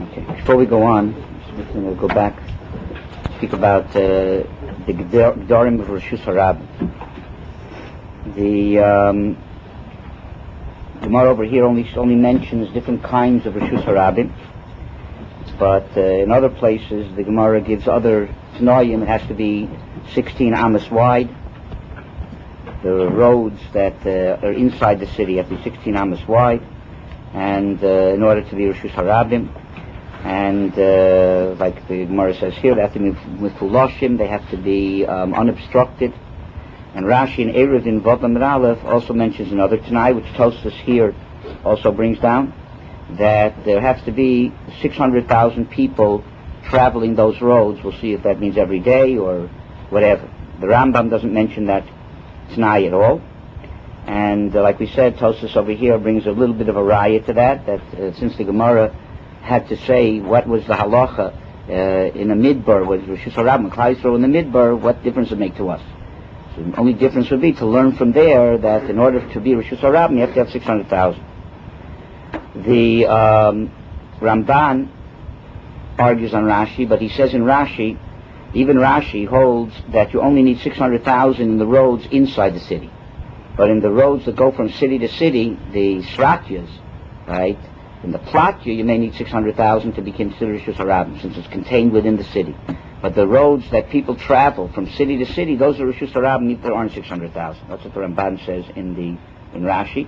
Okay, before we go on, just going to go back, speak about the Gedorim of Reshus Harabim. The Gemara over here only mentions different kinds of Reshus Harabim, but in other places the Gemara gives other Tanoim. It has to be 16 Amos wide. The roads that are inside the city have to be 16 Amos wide, and in order to be Reshus Harabim. And like the Gemara says here, they have to be Mefulashim, they have to be unobstructed. And Rashi in Erev in Vav Amud Aleph also mentions another Tanai, which Tosfos here also brings down, that there has to be 600,000 people traveling those roads. We'll see if that means every day or whatever. The Rambam doesn't mention that Tanai at all. And like we said, Tosfos over here brings a little bit of a raya to that since the Gemara had to say what was the halacha in a midbar, was Reshus Harabim, Klal Yisrael in the midbar, what difference would it make to us? So the only difference would be to learn from there that in order to be Reshus Harabim, you have to have 600,000. The Ramban argues on Rashi, but he says in Rashi, even Rashi holds that you only need 600,000 in the roads inside the city. But in the roads that go from city to city, the Sratyas, right, in the Platya, you may need 600,000 to be considered Reshus Harabim, since it's contained within the city. But the roads that people travel from city to city, those are Reshus Harabim, there aren't 600,000. That's what the Ramban says in Rashi.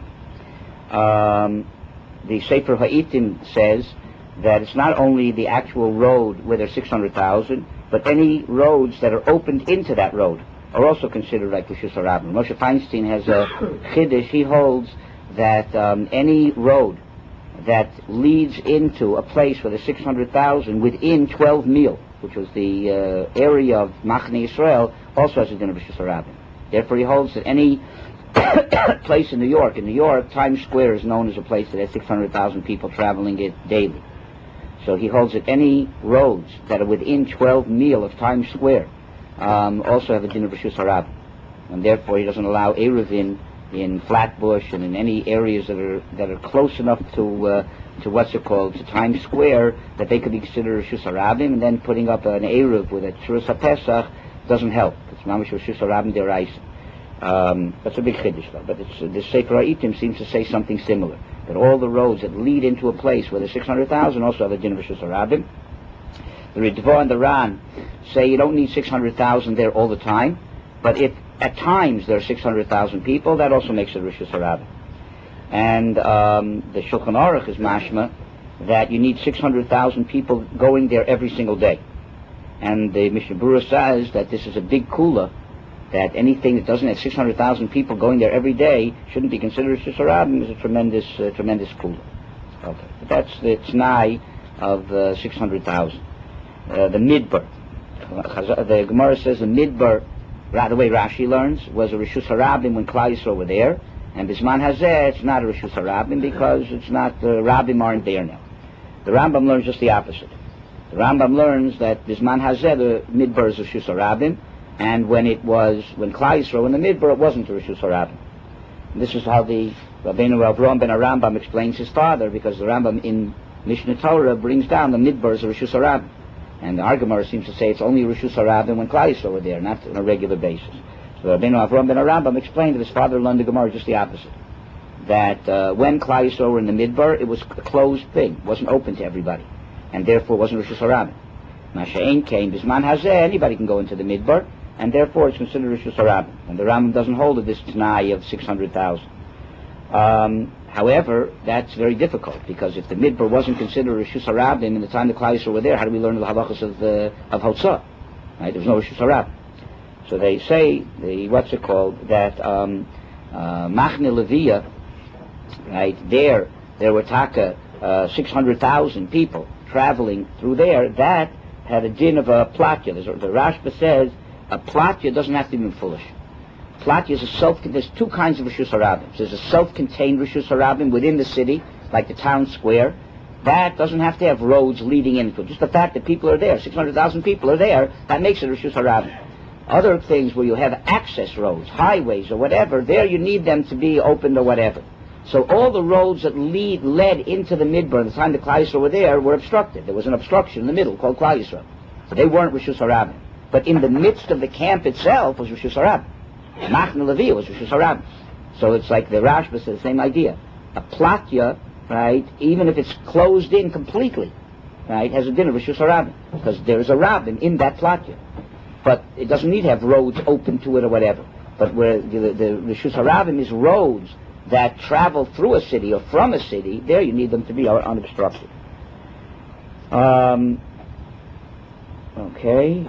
The Sefer Ha'itim says that it's not only the actual road where there's 600,000, but any roads that are opened into that road are also considered like Reshus Harabim. Moshe Feinstein has a chiddush. He holds that any road that leads into a place where there's 600,000 within 12 mil, which was the area of Machne Yisrael, also has a din of Reshus Harabim. Therefore, he holds that any place in New York, Times Square is known as a place that has 600,000 people traveling it daily. So he holds that any roads that are within 12 mil of Times Square also have a din of Reshus Harabim, and therefore he doesn't allow Eruvin in Flatbush and in any areas that are close enough to what's it called, to Times Square, that they could be considered Reshus Harabim, and then putting up an Eruv with a Shurus HaPesach doesn't help. It's mamish Reshus Harabim deraisa. That's a big chiddush though. But the Sefer Ha'itim seems to say something similar, that all the roads that lead into a place where there's 600,000 also have a din of Reshus Harabim. The Ritva and the Ran say you don't need 600,000 there all the time, but if at times there are 600,000 people, that also makes it Reshus Harabim. And the Shulchan Aruch is mashma that you need 600,000 people going there every single day. And the Mishnah Berurah says that this is a big kula, that anything that doesn't have 600,000 people going there every day shouldn't be considered Reshus Harabim. Is a tremendous kula. Okay, but that's the T'nai of 600,000. The midbar. The Gemara says the midbar, the way Rashi learns, was a Reshus Harabim when Klal Yisrael were there, and Bisman Hazeh, it's not a Reshus Harabim because it's not, the Rabbim aren't there now. The Rambam learns just the opposite. The Rambam learns that Bisman Hazeh, the midbar is a Reshus Harabim, and when Klal Yisrael in the midbar, it wasn't a Reshus Harabim. This is how the Rabbeinu Avraham ben Arambam explains his father, because the Rambam in Mishnah Torah brings down the midbar as a Reshus Harabim. And the Gemara seems to say it's only Reshus Harabim when Klal Yisrael were there, not on a regular basis. So Rabbeinu Avraham ben Arambam explained that his father learned the Gemara just the opposite. That when Klal Yisrael were in the midbar, it was a closed thing, it wasn't open to everybody, and therefore it wasn't Reshus Harabim. Masha'en came, Bisman Hazeh, anybody can go into the midbar, and therefore it's considered Reshus Harabim. And the Rambam doesn't hold to this T'nai of 600,000. However, that's very difficult, because if the midbar wasn't considered Reshus Harabim in the time the Klal Yisrael were there, how do we learn the halachas of Hotzah? Right? There was no Reshus Harabim. So they say, that Machne Leviah, right, there were taka 600,000 people traveling through there, that had a din of a platya. The Rashba says a platya doesn't have to be foolish. Platya is there's two kinds of Reshus Harabim. There's a self-contained Reshus Harabim within the city, like the town square. That doesn't have to have roads leading into it. Just the fact that people are there, 600,000 people are there, that makes it Reshus Harabim. Other things where you have access roads, highways or whatever, there you need them to be opened or whatever. So all the roads that led into the Midbar at the time the Klal Yisrael were there were obstructed. There was an obstruction in the middle called Klal Yisrael. So they weren't Rishus Harabim. But in the midst of the camp itself was Rishus Harabim. Machne Levi was Rishus Harabim. So it's like the Rashba says the same idea. A platya, right, even if it's closed in completely, right, has a din of Rishus Harabim. Because there's a Rabbin in that platya. But it doesn't need to have roads open to it or whatever. But where the Rishus Harabim is roads that travel through a city or from a city, there you need them to be unobstructed. Okay.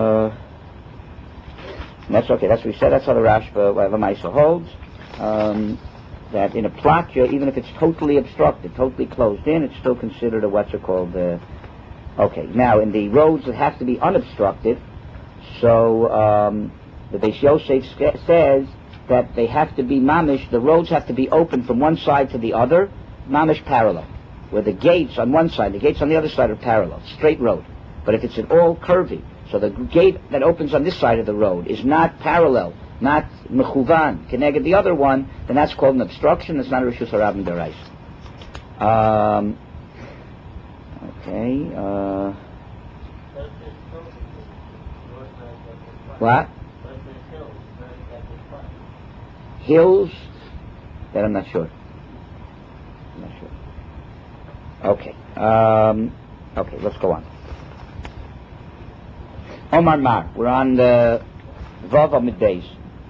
That's okay. That's what we said. That's how the Rashba Lamaisa holds. That in a platya, even if it's totally obstructed, totally closed in, it's still considered a what's it called. Okay. Now in the roads that have to be unobstructed, so the Beis Yosef says that they have to be mamish, the roads have to be open from one side to the other, mamish parallel, where the gates on one side, the gates on the other side are parallel, straight road. But if it's at all curvy, so the gate that opens on this side of the road is not parallel, not mechuvan, keneged the other one, then that's called an obstruction, it's not a Rishus Harabim D'Oraisa. Okay, what? Hills? That I'm not sure. Okay. Okay, let's go on. Omar Mar. We're on the Vav Amid Beis.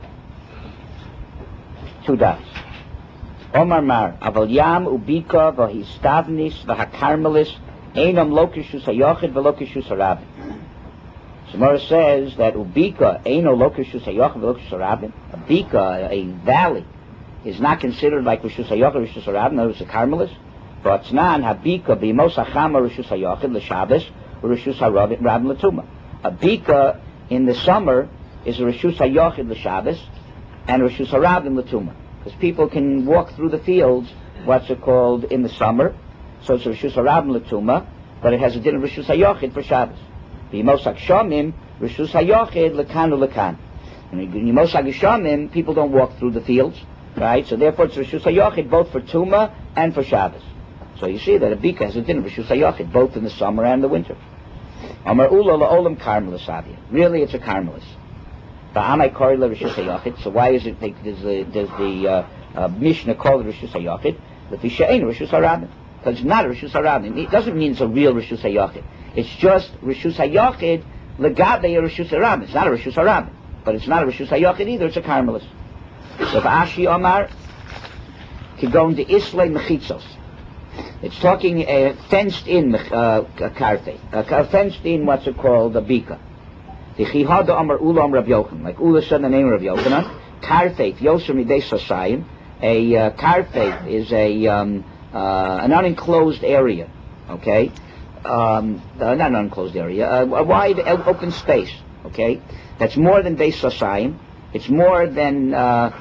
2 dots. Omar Mar. Aval Yam Ubika Vahistavnis Vahakarmelis Einam Lokishus Hayochid Velokishus Harabim. Gemara says that Ubika Eino Lokishus Hayochid Velokishus Harabim. A Bika, a valley, is not considered like Rishus Hayochid, Rishus Harabim, no, it's a Carmelis. But Tznan Habika B'Mos Hachama Rishus Hayochid L'Shabbos Rishus Harabim L'Tuma. A Bika in the summer is a Rishus Hayochid L'Shabbos and Rishus Harabim L'Tuma. Because people can walk through the fields, what's it called, in the summer. So it's a Rishus Harabim L'Tuma, but it has a din of Rishus Hayochid for Shabbos. B'Mos Hashomim Rishus Hayochid L'Kan L'Kan. And in Yemos HaGeshamim, people don't walk through the fields, right? So therefore it's Rishus HaYochid both for Tuma and for Shabbos. So you see that a Bika has a din of Rishus HaYochid both in the summer and the winter. Amar Ula La'olam Carmelis Avia. Really it's a Carmelis. Ba'amai Kori La Rishus HaYochid. So why is it, does the Mishnah call it Rishus HaYochid? But the She'en Rishus HaRabim. Because it's not a Rishus HaRabim. It doesn't mean it's a real Rishus HaYochid. It's just Rishus HaYochid Legabe a Rishus HaRabim. It's not a Rishus HaRabim. But it's not a Rishus HaYochid either, it's a Carmelis. So Ashi Omar, Kigon de Islay Mechitzos. It's talking a fenced-in karfe, fenced-in what's it called, a bika. The Chihada Omar Ula Omar Rav Yochanan, like Ula said the name of Rav Yochanan, karfe, Yosem Midei Sasayim, a karfe is an unenclosed area, okay? Not an unenclosed area, a wide open space, okay? That's more than Beis Sasayim. It's more than,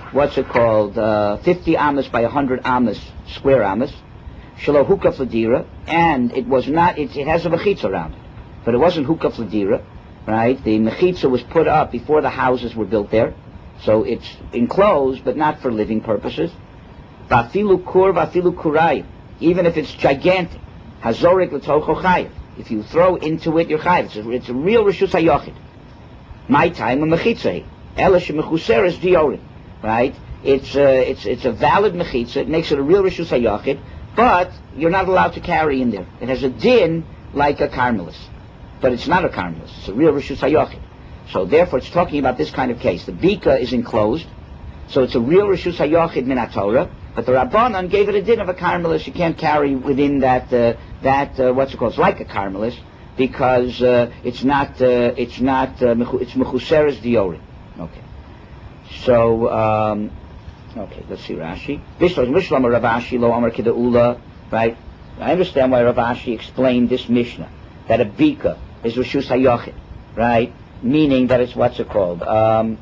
50 amas by 100 amas, square amas. Shelo hukaf l'dira, and it was not, it has a mechitza around it. But it wasn't hukaf l'dira, right? The mechitza was put up before the houses were built there. So it's enclosed, but not for living purposes. Vafilu kur, vafilu kurayim. Even if it's gigantic. Hazorik l'tocho chayiv. If you throw into it, you're chayiv. It's a real Rishus HaYochid. My time, a mechitza. Ela shemechuseres diorim. Right? It's a valid mechitza. It makes it a real Rishus HaYochid. But you're not allowed to carry in there. It has a din like a Carmelis. But it's not a Carmelis. It's a real Rishus HaYochid. So therefore it's talking about this kind of case. The Bika is enclosed. So it's a real Rishus HaYochid min HaTorah. But the Rabbanan gave it a din of a Carmelis. You can't carry within that what's it called? It's like a Carmelis. Because it's Mechuseres Diorim. Okay. So... okay, let's see Rashi. Right? I understand why Rav Ashi explained this Mishnah, that a Bika is Rishus HaYochid, right? Meaning that it's what's it called? Right,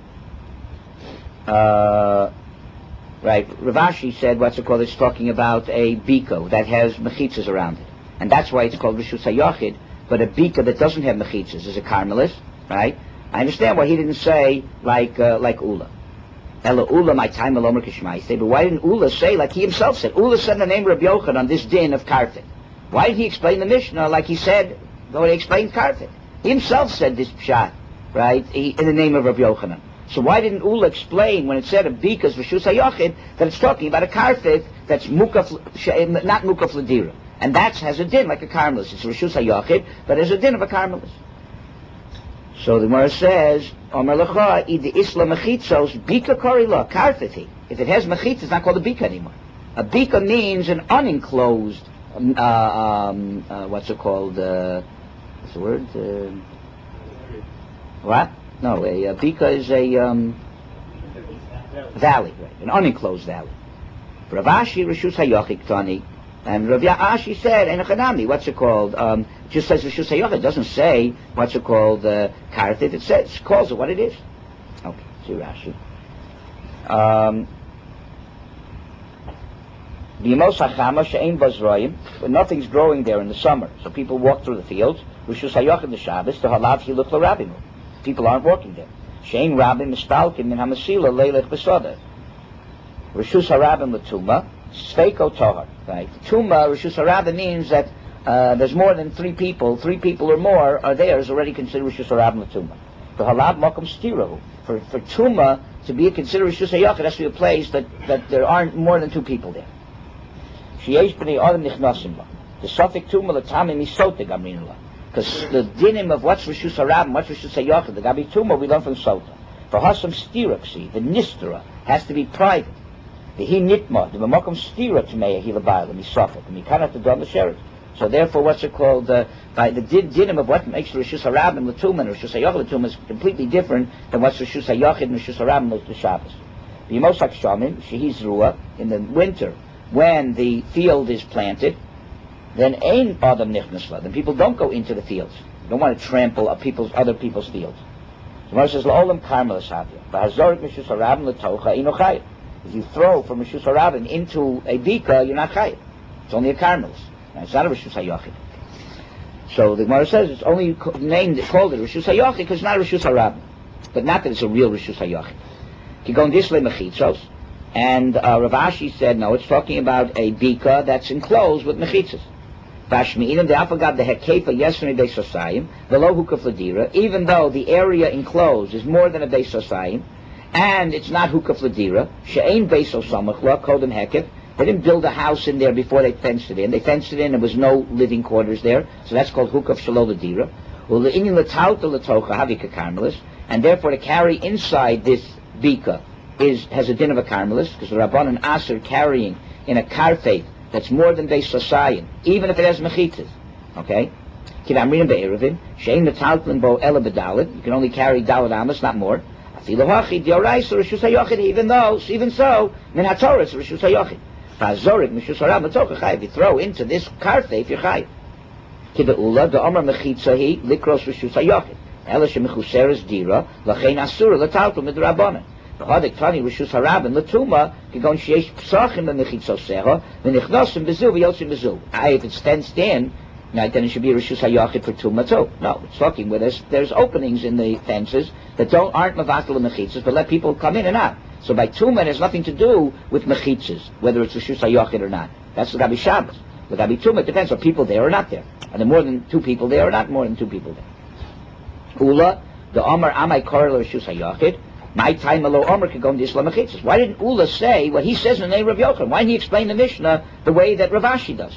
Rav Ashi said what's it called? It's talking about a Bika that has mechitzas around it. And that's why it's called Rishus HaYochid, but a Bika that doesn't have mechitzas is a Carmelis, right? I understand why he didn't say like Ula. Ela Ula, my time Alomer Kishmaise. But why didn't Ula say like he himself said? Ula said in the name of Rabbi Yochanan on this din of Karfit. Why did he explain the Mishnah like he said when he explained Karfit? He himself said this pshat, right, in the name of Rabbi Yochanan. So why didn't Ula explain when it said of Bikas Rishus HaYochid that it's talking about a Karfit that's mukaf, not Mukaf Ladira? And that has a din like a Carmelist. It's Rishus HaYochid, but has a din of a Carmelist. So the Gemara says, Omer Lecha, Ida Isla Mechitzos, Bika Korila, Karfiti. If it has Mechitz, it's not called a Bika anymore. A Bika means an unenclosed, what's it called, what's the word? What? No, a Bika is a valley, right? An unenclosed valley. Rav Ashi Rishus HaYochid Ktani, and Rav Ashi said, Enochanami, what's it called? It just says Rishus HaYochid. It doesn't say what's it called, Karthit. It calls it what it is. Okay, see Rashi. When nothing's growing there in the summer, so people walk through the fields. Rishus HaYochid the Shabbos, the Halav Hiluk LaRabbimu. People aren't walking there. Shein Rabbim Mistalkim Min Hamasila Leilech Besoda. Rishus HaRabbim Latuma, Sveiko Tohar. Right? Tuma, Rishus HaRabbim means that there's more than 3 people or more are there is already considered Rishus HaRabbim Latuma. The Halab Mokum Stirahu. For Tuma to be considered Rishus HaYochid, it has to be a place that there aren't more than 2 people there. Sheyesh B'nei Adam Nichnasim Ba. The Sofik Tuma Latami Misote Gamrinula. Because the dinim of what's Rishus HaRabbim, what's Rishus HaYochid, the Gabi Tuma we learn from Sota. For Hasam Stiraksi, the Nistera, has to be private. The He Nitma, the Mamokum Stira Tmeya Hilabayla, Misofik, and Mikanat the Dom the Sheriff. So therefore, what's it called? By the dinim of what makes Rishus HaRabbim Latuma and Rishus HaYochid Latuma is completely different than what's Rishus HaYochid and Rishus HaRabbim the Shabbos. B'Yimosak Shamim, Shehiz Ruah, in the winter, when the field is planted, then Ein Adam Nichnasla. Then people don't go into the fields. They don't want to trample other people's fields. The Gemara says, La'olam Karmel Asavya. V'hazorik Rishus HaRabbim L'tocha Inochayim. If you throw from Rishus HaRabbim into a Bika, you're not Chayim. It's only a Karmelis. It's not a Rishus HaYochid. So the Gemara says it's only called it Rishus HaYochid because it's not a Rishus HaRabbim. But not that it's a real Rishus HaYochid. Kigon Disle Mechitzos. And Rav Ashi said, no, it's talking about a Bika that's enclosed with Mechitzos. Bashmi'inim the Afagab the Hekefa Yesrei Beis Sosayim, the Lo Hukaf Ladira, even though the area enclosed is more than a Beis Sosayim, and it's not Hukaf Ladira, She'ein Beis Osamach La Kodem Hekef. They didn't build a house in there before they fenced it in. They fenced it in, there was no living quarters there, so that's called Hukaf Shelo Ladira. Well, the Inyan Latauta Latocha Havika Karmelis, and therefore to carry inside this Bika has a din of a Karmelis, because the Rabbanan Aser carrying in a Karfeit that's more than Beis Sosayim, even if it has Mechitzas. Okay? Kidamrin Be'erevin, Shein Nataltlin Bo Ela Bedalit, you can only carry Dalit Amos, not more. Even so, Min HaTorah it's Rishus HaYochid. Fa'azorik Mishus HaRabbim L'tocha Chayiv. You throw into this Karfeit, you're Chayiv. Kida'ula, the Omer Mechitzahi, Likros Rishus HaYochid. Ela Shemechuseres Dira, Lachein Asura, L'taltum Midrabanan. V'hadik Tani Rishus HaRabbim L'tuma, Kigon Sheyesh Psachim B'Mechitzosecha, V'nichnosim Bezu, V'yotzim Bezu. If it's fenced in, then it should be Rishus HaYochid for Tuma too. No, it's talking where there's openings in the fences that aren't Mavatal and Mechitzas, but let people come in and out. So by Tuma, it has nothing to do with Mechitzas, whether it's Rishus HaYochid or not. That's the Gabi Shabbos. The Gabi Tuma, it depends, are people there or not there? Are there more than 2 people there or not more than 2 people there? Ula, the Omer Amai Korel Rishus HaYochid, my time Alo Omer could go into Islam Mechitzas. Why didn't Ula say what he says in the name of Rav Yochanan? Why didn't he explain the Mishnah the way that Rav Ashi does?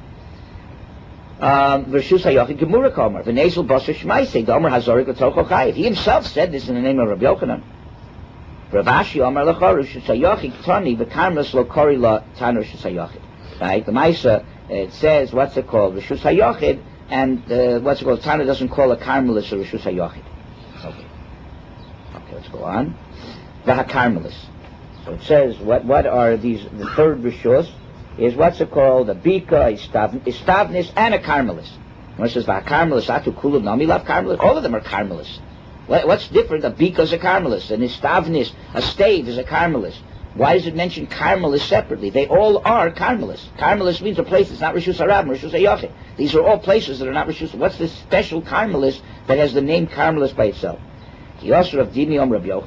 Rishus HaYochid Gemura Komer, V'nezel Basar Shmaisei, the Omer Hazorik L'tocho Chayiv. He himself said this in the name of Rav Yochanan. Rav Ashi Omer L'cha Rishus HaYochid Tani V'karmelis Lo Kori La Tan Rishus HaYochid. Right? The Maisa, it says, what's it called? Rishus HaYochid, and what's it called? Tana doesn't call a Karmelis or Rishus HaYochid. Okay, let's go on. V'hakarmelis. So it says, what are these, the third Rishus is what's it called? A Bika, a Stavnis, and a Karmelis. When it says V'hakarmelis, Atu Kulub Nami Lav Karmelis, all of them are Karmelis. What's different? A Bika is a Karmelis, an Istavnis, a stave is a Karmelis. Why does it mention Karmelis separately? They all are Karmelis. Karmelis means a place that's not Rishus HaRabbim, Rishus HaYochid. These are all places that are not Rishus. What's this special Karmelis that has the name Karmelis by itself? Yosher of Dimi Om Rabbi Yochanan,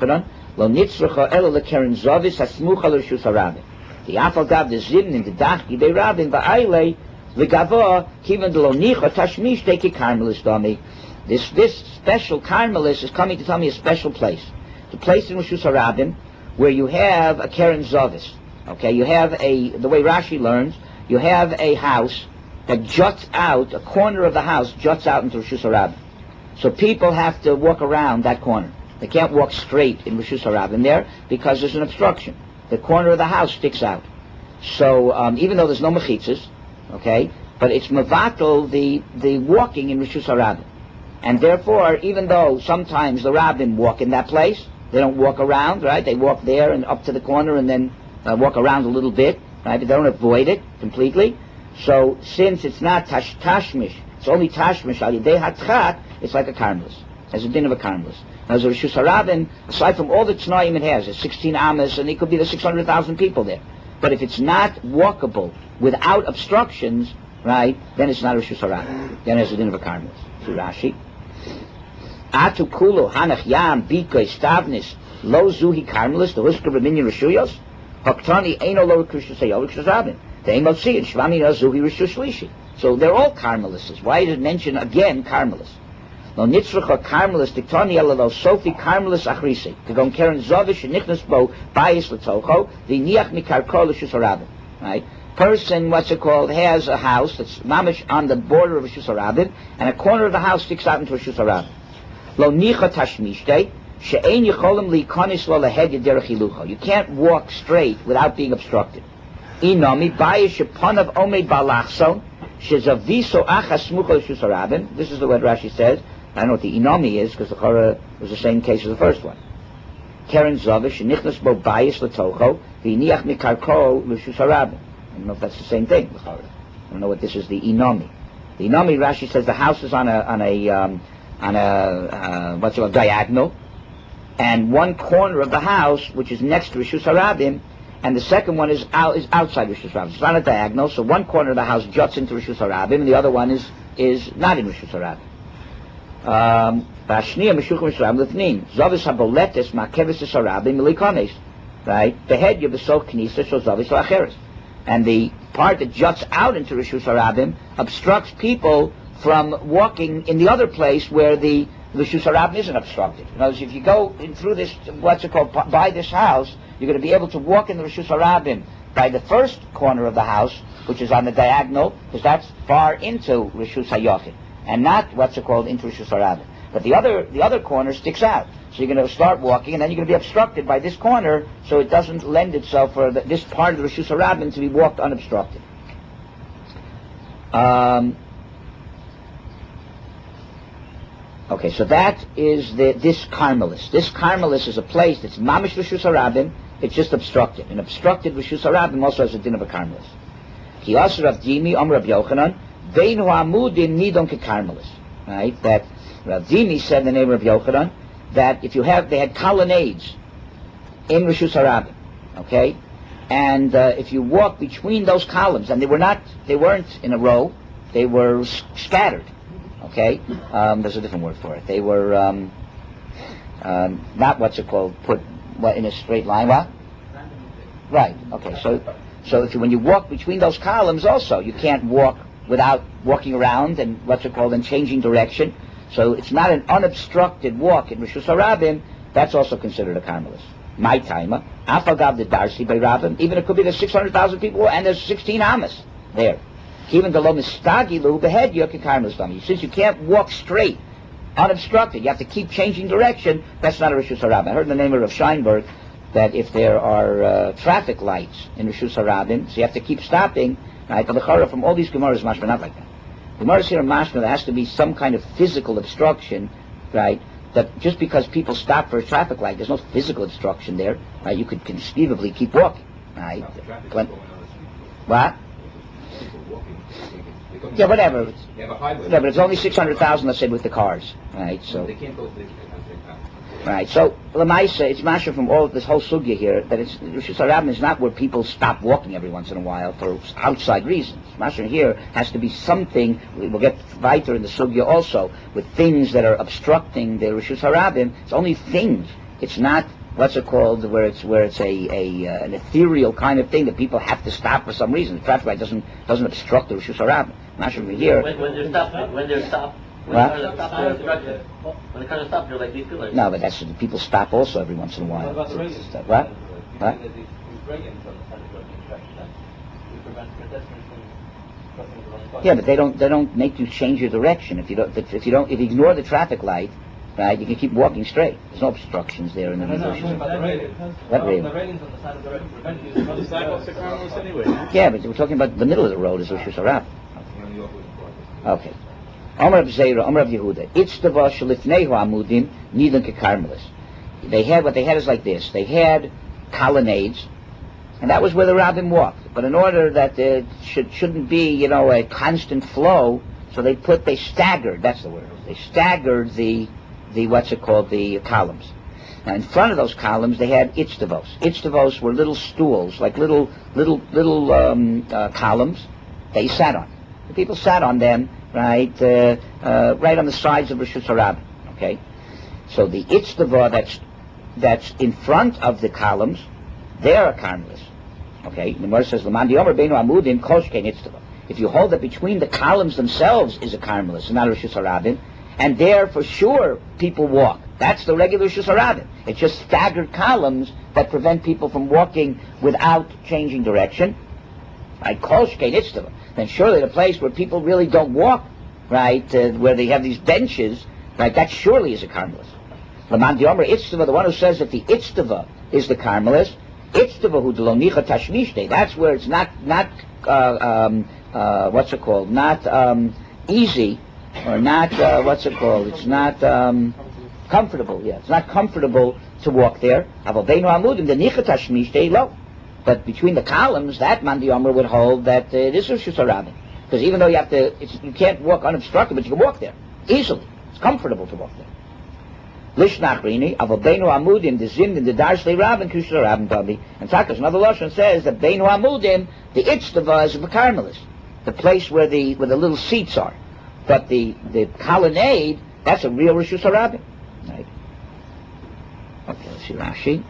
Lo nitzrucha ela lekeren zovis hasmucha l'rishus harabim. The afal gav the zimnin the dachki de rabin va'ayle v'gavo kiven de lo nicha tashmish teki karmelis dami. This special karmelis is coming to tell me a special place. The place in Rishus harabim where you have a keren zovis. Okay, you have the way Rashi learns, you have a house that juts out, a corner of the house juts out into Rishus harabim. So people have to walk around that corner. They can't walk straight in Rishus harabim there because there's an obstruction. The corner of the house sticks out. So even though there's no mechitzas, okay, but it's mevatel the walking in Rishus harabim. And therefore, even though sometimes the rabbim walk in that place, they don't walk around, right? They walk there and up to the corner and then walk around a little bit, right? But they don't avoid it completely. So since it's not tashmish, it's only tashmish al yidei hatchat, it's like a karmelis. As a din of a karmelis. Now, as a Rishus harabim, aside from all the t'naim it has, it's 16 amas, and it could be the 600,000 people there. But if it's not walkable without obstructions, right, then it's not a Rishus harabim. Then it's a din of a karmelis. So Rashi. Atu kulo hanach yam bikoi stavnis lo zuhi karmelis the husker b'minyan rishuyos haktani eino lo rishus hayol rishus harabim they ain't see it shvami zuhi rishus shlishi. So they're all karmelises. Why did it mention again karmelis? Lo nitzrucha karmelis tiktani ela lo sofi karmelis achrisi to go keren zovish and nichnas bo bayis letocho v'niach mikarko rishus harabim. Right. Person, what's it called, has a house that's mamish on the border of Rishus harabim, and a corner of the house sticks out into Rishus harabim. Lo nicha tashmishte she'ein yicholim liikonis lo lahedya derech hilucha. You can't walk straight without being obstructed. Inami bayish sheponav omed balachson shezaviso achas smucha Rishus harabim. This is the word Rashi says. I don't know what the inami is because the Chora was the same case as the first one. Keren zovish nichnas bo bayis letocho v'niach mikarko Rishus harabim. I don't know if that's the same thing. I don't know what this is. The inami. The inami, Rashi says, the house is on a what's it called, diagonal, and one corner of the house, which is next to Rishus harabim, and the second one is outside Rishus harabim. It's not a diagonal, so one corner of the house juts into Rishus harabim, and the other one is not in Rishus harabim. Right? The head of the soul knisa shows zavis lacheres. And the part that juts out into Rishus harabim obstructs people from walking in the other place where the Rishus harabim isn't obstructed. In other words, if you go in through this, what's it called, by this house, you're going to be able to walk in the Rishus harabim by the first corner of the house, which is on the diagonal, because that's far into Rishus hayochid, and not what's it called into Rishus harabim. But the other corner sticks out. So you're going to start walking, and then you're going to be obstructed by this corner, so it doesn't lend itself for this part of the Rishus harabim to be walked unobstructed. Okay, so that is this karmelis. This karmelis is a place that's mamish Rishus harabim. It's just obstructed. An obstructed Rishus harabim also has a din of a karmelis. Ki asur Rav Dimi Amar Rav Yochanan veinu amudim nidon kekarmelis. Right, that Rav Dimi said in the name of Rav Yochanan that if they had colonnades in Rishus harabim, okay, and if you walk between those columns, and they weren't in a row, they were scattered, okay. There's a different word for it. They were not what's it called, put in a straight line. What? Right. Okay. So when you walk between those columns, also you can't walk without walking around and what's it called and changing direction. So it's not an unobstructed walk in Rishus harabim. That's also considered a karmelis. My timer, afagav the darsi by rabim. Even it could be the 600,000 people, and there's 16 amas there. Even the lo mistagilu behead yoke karmelis dummy. Since you can't walk straight, unobstructed, you have to keep changing direction. That's not a Rishus harabim. I heard in the name of Rav Scheinberg that if there are traffic lights in Rishus harabim, so you have to keep stopping. Right? But the Chora from all these Gemaras mashma not like that. The Gemaras here in mashma there has to be some kind of physical obstruction, right? That just because people stop for a traffic light, there's no physical obstruction there, right? You could conceivably keep walking, right? What? Yeah, whatever. Yeah, but it's only 600,000, let's say, with the cars, right? So they can't go. Right. So Lamaisa, it's masha from all this whole sugya here that it's Rishus harabim is not where people stop walking every once in a while for outside reasons. Masha here has to be something. We'll get weiter in the sugya also with things that are obstructing the Rishus harabim. It's only things. It's not what's it called, where it's an ethereal kind of thing that people have to stop for some reason. The traffic light doesn't obstruct the Rishus Harabim. Not sure here. When they're stopped, when the cars are stopped, they're like these pillars. No, but that's people stop also every once in a while. What about the radios? What? What? These radios on the side of the road to prevent pedestrians from crossing the wrong spot. Yeah, but they don't make you change your direction. If you ignore the traffic light, right, you can keep walking straight. There's no obstructions there in the middle. What railing? What railing? The railings on the side of the road prevent you from The sidewalks are harmless anyway. Yeah, but we're talking about the middle of the road is Rishus Harabim. Okay. Amar Bzeira, Amar Yehuda. Itztava shalifnehu amudim nidan kekarmelis. They had what they had is like this. They had colonnades, and that was where the rabbim walked. But in order that it shouldn't be, a constant flow, so they staggered. That's the word. They staggered the columns. Now in front of those columns they had itztavos. Itztavos were little stools, like little columns that you sat on. The people sat on them, right on the sides of Rishus Harabim. Okay, so the itztava that's in front of the columns, they're a carmelis. Okay, the Gemara says, "L'man diyomer beinu amudim koshkein itztava." If you hold that between the columns themselves is a carmelis, and not a Rishus Harabim, and there for sure people walk. That's the regular Rishus Harabim. It's just staggered columns that prevent people from walking without changing direction. Right, koshkein itztava. Then surely the place where people really don't walk, right, where they have these benches, right, that surely is a carmelis. L'man diyomer itztava, the one who says that the itztava is the carmelis, itztava hu d'lo nicha tashmishte. That's where it's not not easy, or not it's not comfortable. Yeah, it's not comfortable to walk there. Aval beinu amudim the nicha tashmishte lo. But between the columns, that Man Diomer would hold that it is Rishus Harabim. Because even though you can't walk unobstructed, but you can walk there easily. It's comfortable to walk there. Lishnachrini, Beinu Amudim, the Zimdim, the Darshlei Rabin, Rishus Harabim Tabi. And Takas, another Lashon says that Beinu Amudim, the Itztava is a Carmelis, the place where the little seats are. But the colonnade, that's a real Rishus Harabim. Right? Okay, let's see Rashi.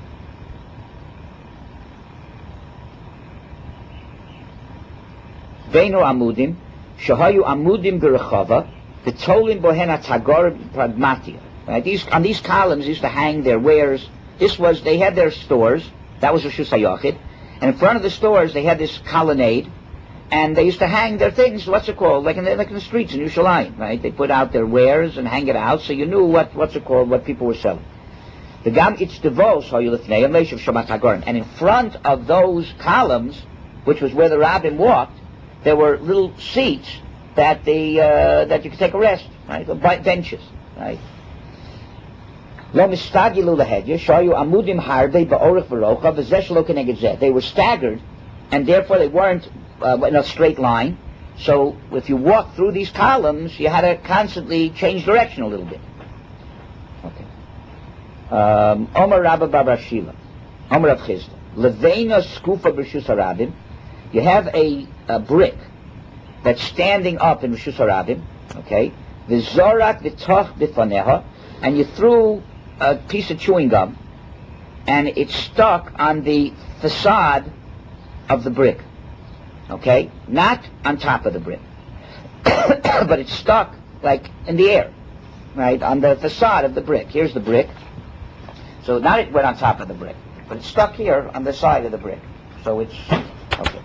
Beinu amudim, shahayu amudim berechava, the tolim bohen atagor pragmatia. Right? On these columns used to hang their wares. They had their stores. That was Rishus HaYachid. And in front of the stores they had this colonnade, and they used to hang their things. What's it called? Like in the streets in Yerushalayim, right? They put out their wares and hang it out, so you knew what people were selling. The gam itztevos hayu lifnei leishav shamat hagorim. And in front of those columns, which was where the rabbim walked, there were little seats that you could take a rest, right? Benches, right? Lo mistagilu lahedya shayu amudim harbe ba'orich v'rocha v'zeh shelo keneged zeh. They were staggered, and therefore they weren't in a straight line. So if you walked through these columns, you had to constantly change direction a little bit. Okay. Omar Rabba Bar Shila, Omar Rav Chisda, Leveina Skufa B'Rishus Harabim. You have a brick that's standing up in Rishus Harabim, okay? V'zorat v'toch b'faneha, and you threw a piece of chewing gum, and it's stuck on the facade of the brick, okay? Not on top of the brick, but it's stuck like in the air, right? On the facade of the brick. Here's the brick. So not it went on top of the brick, but it's stuck here on the side of the brick. So it's okay.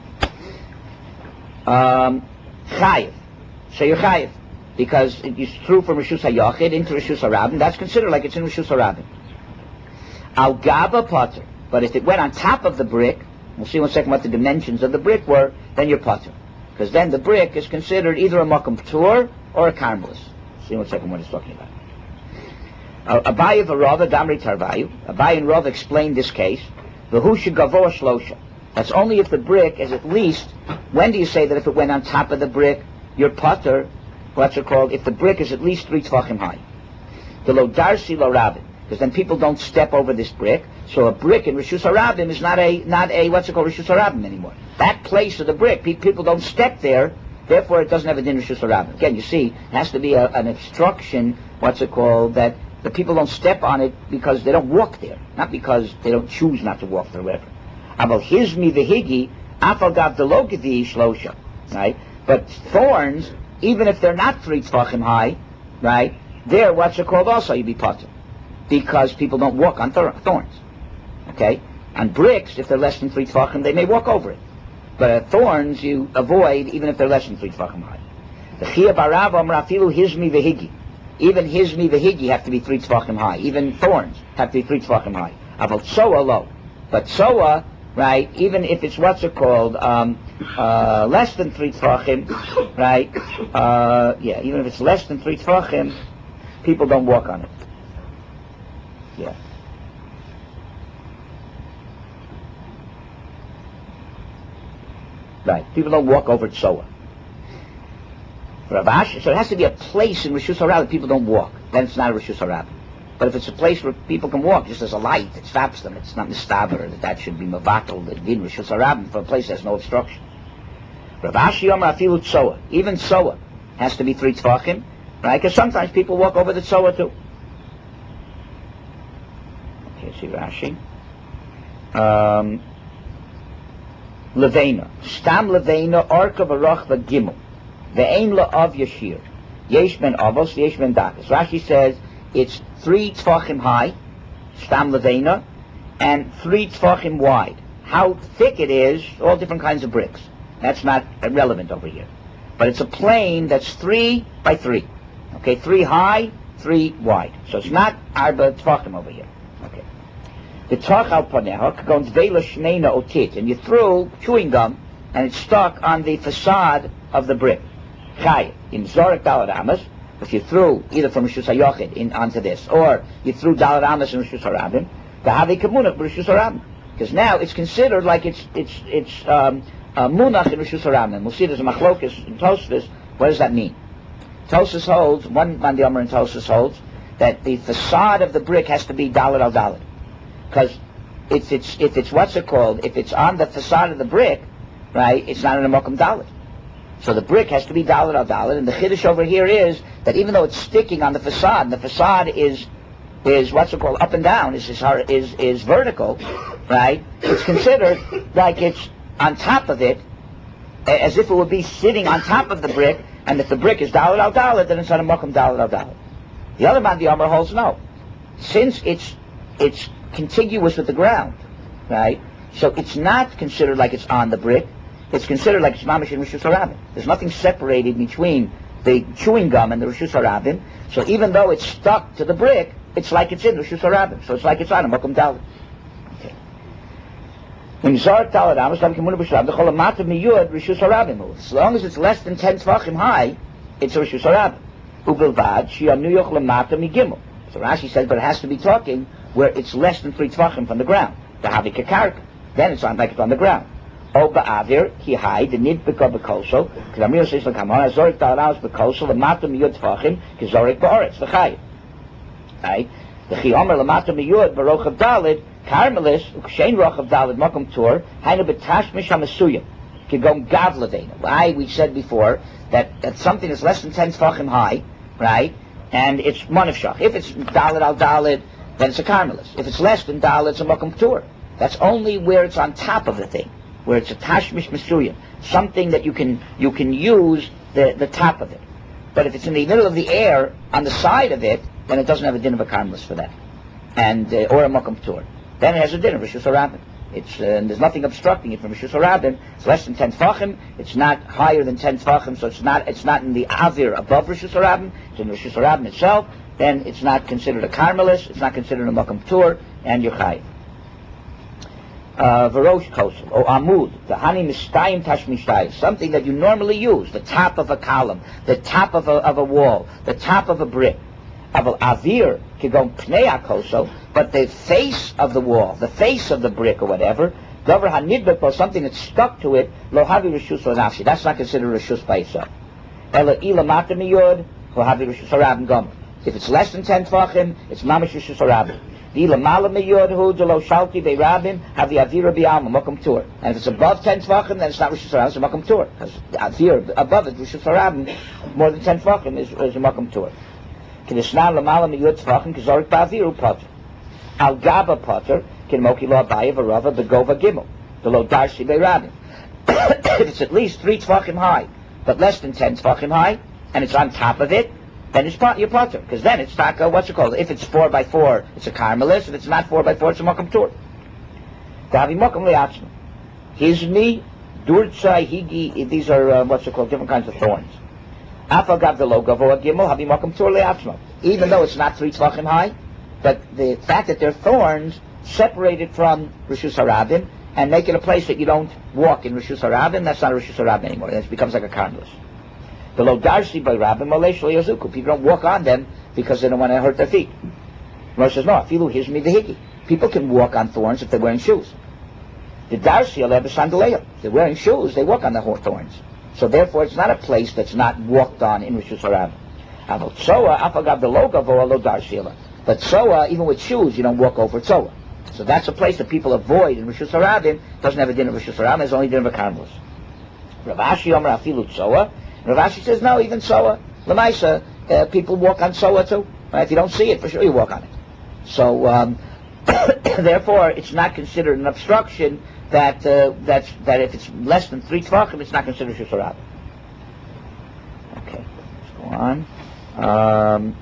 Chayiv. So you're chayiv because you threw from Rishus HaYachid into Rishus Harabim. That's considered like it's in Rishus Harabim. Al Gaba Potter. But if it went on top of the brick, we'll see in a second what the dimensions of the brick were, then you're Potter. Because then the brick is considered either a Makom P'tur or a Carmelis. See in a second what it's talking about. Abaye v'Rava Damri Tarvayu. Abaye and Rav explained this case. V'hu shegavor shlosha. That's only if the brick is at least. When do you say that if it went on top of the brick, you're Potter? What's it called? If the brick is at least 3 tefachim high. The lo darsi lo rabin. Because then people don't step over this brick. So a brick in Rishus Harabim is not a what's it called, Rishus Harabim anymore. That place of the brick, people don't step there. Therefore, it doesn't have a din Rishus Harabim. Again, you see, it has to be an obstruction. What's it called? That The people don't step on it because they don't walk there, not because they don't choose not to walk there, whatever. Aval hizmi v'higi, afal gav delogidi shlosha, right? But thorns, even if they're not 3 tefachim high, right? They're what's it called also, you be potter. Because people don't walk on thorns, okay? On bricks, if they're less than 3 tefachim, they may walk over it. But thorns, you avoid even if they're less than 3 tefachim high. The Chia Barav Amar afilu hizmi v'higi. Even hizmi v'higi have to be 3 tefachim high. Even thorns have to be 3 tefachim high. Aval tsoa low. But tsoa, right, even if it's what's it called, less than 3 tefachim, right, even if it's less than 3 tefachim, people don't walk on it. Yeah. Right, people don't walk over tsoa. Ravash, so it has to be a place in Rishus HaRabim people don't walk. Then it's not a Rishus HaRabim. But if it's a place where people can walk, just as a light, it stops them. It's not mistaber that should be mavatal, the din Rishus HaRabim for a place that has no obstruction. Ravash Yomar afilu tsoa. Even tsoa has to be 3 tefachim, right? Because sometimes people walk over the tsoa too. Okay, see Rashi. Levena. Stam levena arka v'rachva gimel. Ve'ein la'av yashir. Yesh ben avos, yesh ben dakas. Rashi says it's 3 tefachim high, stam levena, and 3 tefachim wide. How thick it is, all different kinds of bricks. That's not relevant over here. But it's a plane that's 3 by 3. Okay, 3 high, 3 wide. So it's not arba tefachim over here. Okay. The tach al paneha kagon dveila shneina otit, and you threw chewing gum and it's stuck on the facade of the brick. Chai in zorek dalad amas. If you threw either from Rishus HaYochid onto this, or you threw dalad amas in Rishus HaRabim, the havi kamunach b'Rishus HaRabim, because now it's considered like it's munach in Rishus HaRabim. We'll see there's a machlokas in Tosfos. What does that mean? Tosfos holds, one Mandi Omer in Tosfos holds that the facade of the brick has to be dalad al dalad. Because if it's what's it called, if it's on the facade of the brick, right, it's not in a mokum dalit. So the brick has to be dalit al dalit, and the chiddush over here is that even though it's sticking on the facade, and the facade is what's it called, up and down, is vertical, right? It's considered like it's on top of it, as if it would be sitting on top of the brick, and if the brick is dalit al dalit, then it's not a mokum dalit al dalit. The other man, the Amar, holds no. Since it's contiguous with the ground, right? So it's not considered like it's on the brick. It's considered like it's mamish in Rishus HaRabim. There's nothing separated between the chewing gum and the Rishus HaRabim. So even though it's stuck to the brick, it's like it's in Rishus HaRabim. So it's like it's on a mokum dalit. Okay. As long as it's less than 10 tefachim high, it's a Rishus HaRabim. So Rashi says, but it has to be talking where it's less than 3 tefachim from the ground. The havi kakarka. Then it's on like it's on the ground. O ba'avir ki hai the nidbeka bekosel. Because Amir says like Hamon azorik dalaus bekosel lamata miyud tefachim kizorik ba'aretz v'chayim. Right? The chiomer lamata miyud barochav dalid karmelis ukshein rochav dalid mokum tur hainu betashmish hamasuyim kigom gavladena. Why we said before that something is less than 10 tefachim high, right? And it's monavshach. If it's dalid al dalid, then it's a karmelis. If it's less than dalid, it's a mokum tur. That's only where it's on top of the thing, where it's a tashmish masuyim, something that you can use the top of it. But if it's in the middle of the air on the side of it, then it doesn't have a din of a karmelis for that, and or a mokum tur. Then it has a din of Rishus HaRabim. There's nothing obstructing it from Rishus HaRabim. It's less than 10 tefachim. It's not higher than 10 tefachim, so it's not in the avir above Rishus HaRabim. It's in Rishus HaRabim itself. Then it's not considered a karmelis. It's not considered a mokum tur, and you're chayiv. Verosh kosel or amud, the hani mistayim tashmishtayim, something that you normally use, the top of a column, the top of a wall, the top of a brick. Aval avir kigon pnei kosel, but the face of the wall, the face of the brick or whatever, davar hanidbek or something that's stuck to it, lo havi rishus nafshi. That's not considered rishus by itself. Ela ilamata miyod, lo havi rishus harabim gomer. If it's less than 10 tefachim, it's mamish rishus harabim. And if it's above 10 tefachim, then it's not Rishus HaRabim, it's a Makom Tur. Because above it, Rishus HaRabim, more than 10 tefachim is a Makom Tur. K'nisnan l'mala miyut tzvachim k'zorik ba'aviru potter. Al gaba potter k'moki lo abaye v'rava begova gimel. The lo darshi be'rabim. If it's at least 3 tvachim high, but less than 10 tvachim high, and it's on top of it, then it's your potter. Because then it's not, what's it called? If it's 4 by 4, it's a karmelis. If it's not 4 by 4, it's a makam tur. Davi makam li'atzma. Hizni, durtzai, higi, these are, what's it called? Different kinds of thorns. Afagav the lo gavoa gimel, havi makam tur li'atzma. Even though it's not 3 tvachim high, but the fact that they're thorns separated from Rishus Harabim and make it a place that you don't walk in Rishus Harabim, that's not a Rishus Harabim anymore. It becomes like a karmelis. The lo darshi by Rabbim malesh lo yazuku. People don't walk on them because they don't want to hurt their feet. Moshe says, no, afilu hizmi dehiki. People can walk on thorns if they're wearing shoes. The darshi aleh b'sandaleim. If they're wearing shoes, they walk on the thorns. So therefore, it's not a place that's not walked on in Rishus Harabim. Avot tzoa afagav the lo gavoa lo darshi aleh. But tzoa, even with shoes, you don't walk over tzoa. So that's a place that people avoid in Rishus Harabim. Doesn't have a din of Rishus Harabim. It's only din of a karmelis. Rav Ashi Omer afilu tzoa. Rav Ashi says, no, even tzoa. L'maisa, people walk on tzoa too. Right? If you don't see it, for sure you walk on it. So therefore, it's not considered an obstruction that if it's less than 3 tvachim, it's not considered Rishus Harabim. Okay, let's go on.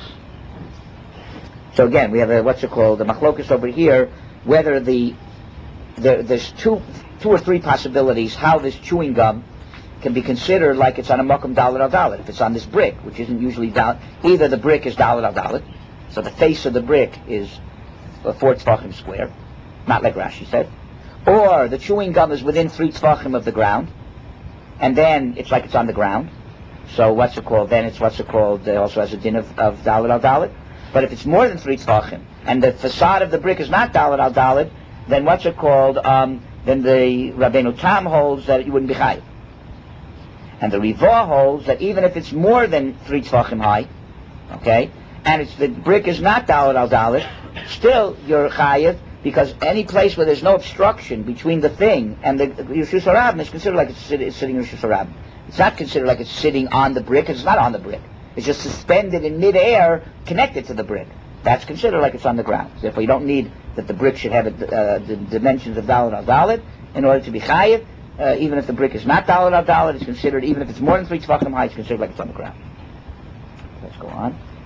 So again, we have the machlokus over here, whether there's two or three possibilities how this chewing gum can be considered like it's on a makam dalet al dalet. If it's on this brick, which isn't usually dalet, either the brick is dalet al dalet, so the face of the brick is 4 tvachim square, not like Rashi said, or the chewing gum is within 3 tvachim of the ground, and then it's like it's on the ground. So then it's also has a din of dalet al dalet. But if it's more than 3 tvachim, and the facade of the brick is not dalet al dalet, then then the Rabbeinu Tam holds that you wouldn't be chayiv. And the Rivah holds that even if it's more than 3 tvachim high, okay, and the brick is not dalet al dalet, still you're chayiv, because any place where there's no obstruction between the thing and the Rishus Harabim is considered like it's sitting in Rishus Harabim. It's not considered like it's sitting on the brick, because it's not on the brick. It's just suspended in midair, connected to the brick. That's considered like it's on the ground. Therefore, you don't need that the brick should have the dimensions of dalet al dalet in order to be chayiv. Even if the brick is not dalet al dalet, it's considered, even if it's more than 3 tvachim high, it's considered like it's on the ground. Let's go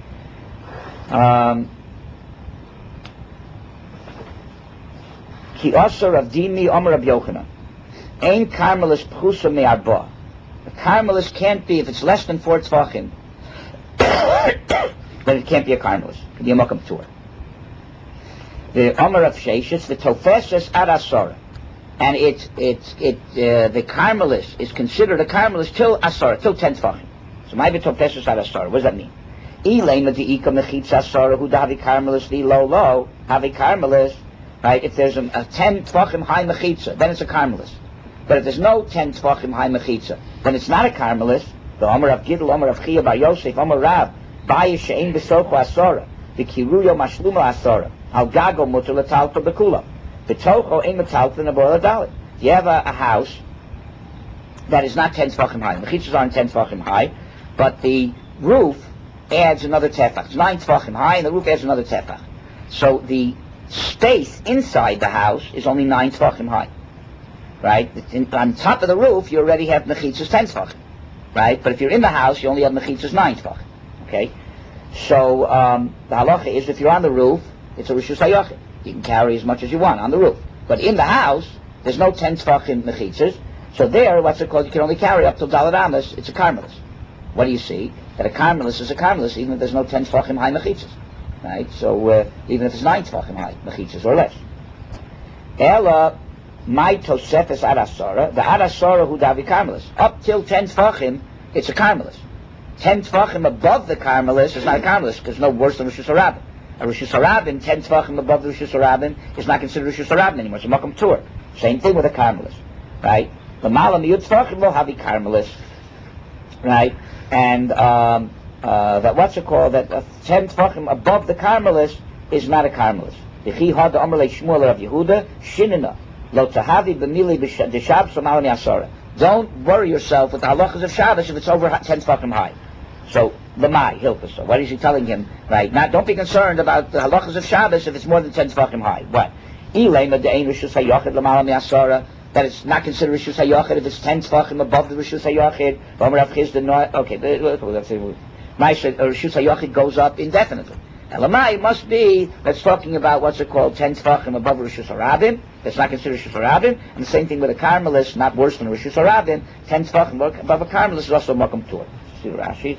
on. Ki asar Rav Dimi Omer Rav Yochanan. Ein karmelis pchusa me'arba. The karmelis can't be, if it's less than 4 tvachim, then it can't be a karmelis. It can be a makam tur. The Omer of Sheshes, the tofeses ad asara, and the karmelis is considered a karmelis till asara, till 10 tvachim. So maybe tofeses ad asara. What does that mean? Ilema diika mechitza asara hu davi karmelis di lo havi karmelis. Right? If there's a 10 tvachim high mechitza, then it's a karmelis. But if there's no 10 tvachim high mechitza, then it's not a karmelis. The Omer of Gidl, Omer of Chia bar Yosef, Omer Rav, Baya she'ein b'socho asora, v'kiruyo mashluma asora, al gago mutter l'talta b'kula, b'tocho ein l'talta n'abor l'dalit. You have a house that is not 10 tvachim high. Mechitzas aren't 10 tvachim high, but the roof adds another tefach. It's 9 tvachim high, and the roof adds another tefach. So the space inside the house is only 9 tvachim high. Right? On top of the roof, you already have mechitzas 10 tvachim. Right? But if you're in the house, you only have mechitzas 9 tvachim. Okay? So the halacha is, if you're on the roof, it's a rishus hayachid. You can carry as much as you want on the roof. But in the house, there's no 10 tvachim mechitzas. So there, what's it called? You can only carry up till Daled Amos. It's a karmelis. What do you see? That a karmelis is a karmelis, even if there's no 10 tvachim high mechitzas. Right? So even if it's 9 tvachim high mechitzas or less. Ela my tosefes ad asara, the ad asara hu davi karmelis. Up till 10 tvachim, it's a karmelis. 10 tvachim above the karmelis is not a karmelis, because it's no worse than Rishus Harabim. A Rishus Harabim, 10 tvachim above the Rishus Harabim, is not considered Rishus Harabim anymore. It's a makam tur. Same thing with a karmelis. Right? The malam yud tvachim will have a karmelis. Right? And that what's it called? That 10 tvachim above the karmelis is not a karmelis. V'chi had the Amar Shmuel Rav Yehuda shinina lo tahavi b'mili b'shab somalami asara. Don't worry yourself with the halachas of Shabbos if it's over 10 tvachim high. So Lamai, Hilchos. So what is he telling him? Right? Not, don't be concerned about the halachas of Shabbos if it's more than 10 tefachim high. What? That it's not considered Rishus HaYochid if it's 10 tefachim above the Rishus HaYochid. Okay, Rishus HaYochid goes up indefinitely. Elamai must be that's talking about what's it called 10 tefachim above Rishus HaRabim. That's not considered Rishus HaRabim. And the same thing with a Carmelist, not worse than Rishus HaRabim. 10 tefachim above a Carmelist is also Makom Tur. See Rashi.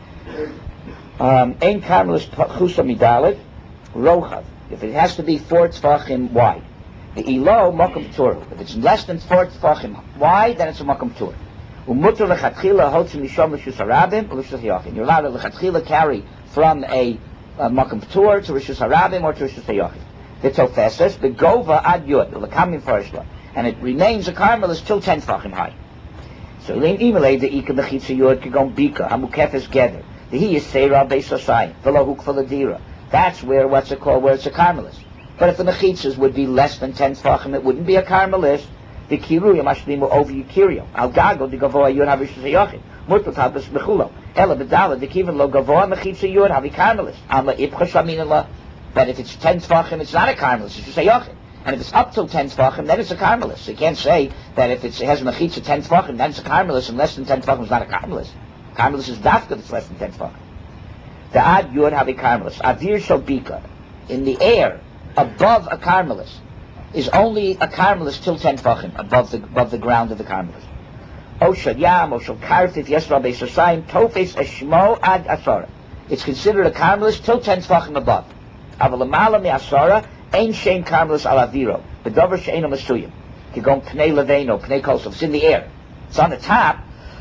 Ein Carmelist Chusa Midalet Rochav. If it has to be 4 tefachim wide. The ilo makom tur. If it's less than 4 tefachim wide, then it's a makom tur. Umutur lechatchila holtzim mishom rishus harabim or rishus hayachim. You're allowed to lechatchila carry from a makom tur to rishus harabim or to rishus hayachim. The tofeses the gova ad yud lekamim farishla, and it remains a carmelist till 10 tefachim high. So lein imelay the ikam mechitza yud kigom bika hamukefes geder. The he is seira beisosai v'lo hukva ladira. That's where what's it called? Where it's a carmelist. But if the mechitzas would be less than 10 tefachim, it wouldn't be a carmelist. The kiruyim ashlim will over yikirio. Al gago the gavoa yud havish zayachim. Mutut habes mechulo. Ela bedala the kiven lo gavoa mechitza yud havi carmelist. Am la ipcha shaminala. But if it's 10 tefachim, it's not a carmelist. It's just zayachim. And if it's up till 10 tefachim, then it's a carmelist. So you can't say that if it has mechitza 10 tefachim, then it's a carmelist, and less than 10 tefachim is not a carmelist. Carmelist is dafka if it's less than 10 tefachim. The ad yud havi carmelist. Avir shobika. In the air, above a carmelist, is only a carmelist till 10 tefachim, above the ground of the carmelist. Oshad yam, oshad karfif, yesra beisosayim, tofes eshmo ad asara. It's considered a carmelist till 10 tefachim above. Avalamala mi asara, ein shein carmelist al aviro. The dover she'ena masuyim. Kigon pnei leveno, pnei kosov. It's in the air. It's on the top.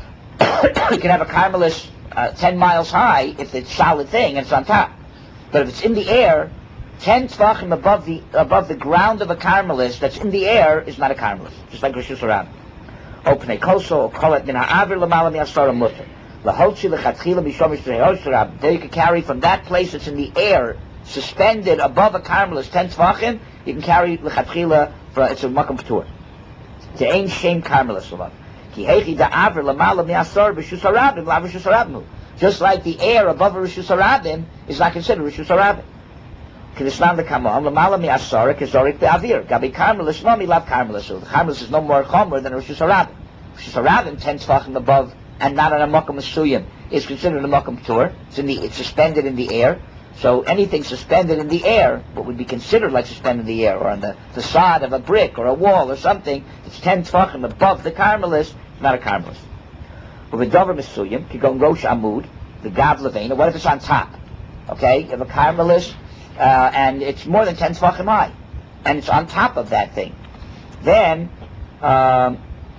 You can have a carmelist 10 miles high if it's a solid thing and it's on top. But if it's in the air, 10 tefachim above the ground of a carmelist that's in the air is not a carmelist, just like Rishus HaRabim. Opnei koso or kolet min ha'avir l'mala mi'asara mutter. Lahotzi l'chatchila mishom Rishus HaRabim. There you can carry from that place that's in the air, suspended above a carmelist, 10 tefachim, you can carry l'chatchila, it's a makom p'tur. To ein shem carmelist l'mav. Ki heichi da'avir l'mala mi'asara Rishus HaRabim, la Rishus HaRabim. Just like the air above a Rishus HaRabim is not considered Rishus HaRabim. Kinisnan the kamon lamala mi asara kizorik the avir. Gabi carmelist no mi lav carmelist. The carmelist is no more chomer than Rishus HaRabim. Rishus HaRabim 10 tefachim above and not on a makom masuyim is considered a makom tur. It's suspended in the air. So anything suspended in the air, what would be considered like suspended in the air, or on the facade of a brick or a wall or something, it's 10 tefachim above the carmelist. It's not a carmelist. With dover masuyim kigon rosh amud the gav levena. What if it's on top? Okay, you have a carmelist. And it's more than 10 tefachim high, and it's on top of that thing. Then lekala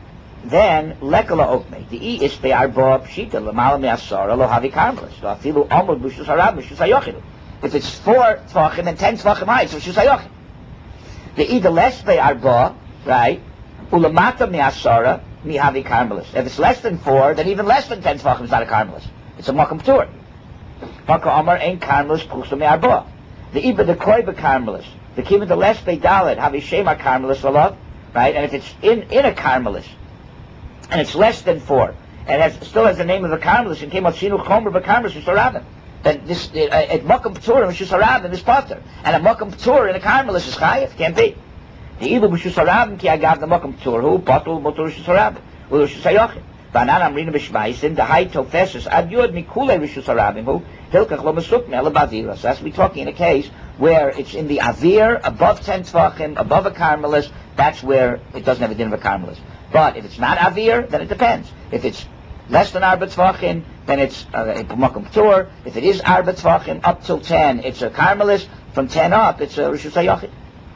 okme the e is the arba pshita lamala me'asara lo havi carmelist afilu amud b'shus harab b'shus hayochid. If it's 4 tefachim and 10 tefachim high, it's b'shus hayochid. The e the less the arba, right? Ulamata me'asara mi havi carmelist. If it's less than 4, then even less than 10 tefachim is not a carmelist. It's a makom tur. Maka amar ein carmelist prusa me'arba. The Iba, the Koiba carmelist, the Kiva, the less Dalit, have a Shema carmelist, right? And if it's in a carmelist, and it's less than 4, and it still has the name of a carmelist, and came out Shinu Chomer, but carmelist, Rishus HaRabim, then this, at Makam P'tur, Rishus HaRabim is Potter, and a Makam P'tur in a carmelist is Chayev, can't be. The Iba, Rishus HaRabim, ki agav the Makam P'tur, who, Potter, Motor, Rishus HaRabim, or Rishus HaYochid. Banan Amrina B'Shmaisin, the high Tofesis, Ad Yud Mikule Rishus HaRabim, who, Hilkach Lo Mesuk Me'ela B'Avira. So that's we talking in a case where it's in the Avir, above 10 tefachim, above a carmelist, that's where it doesn't have a din of a carmelist. But if it's not Avir, then it depends. If it's less than Arba tefachim, then it's a Makom P'tur. If it is Arba tefachim, up till 10, it's a carmelist. From 10 up, it's a Rishus HaYochid.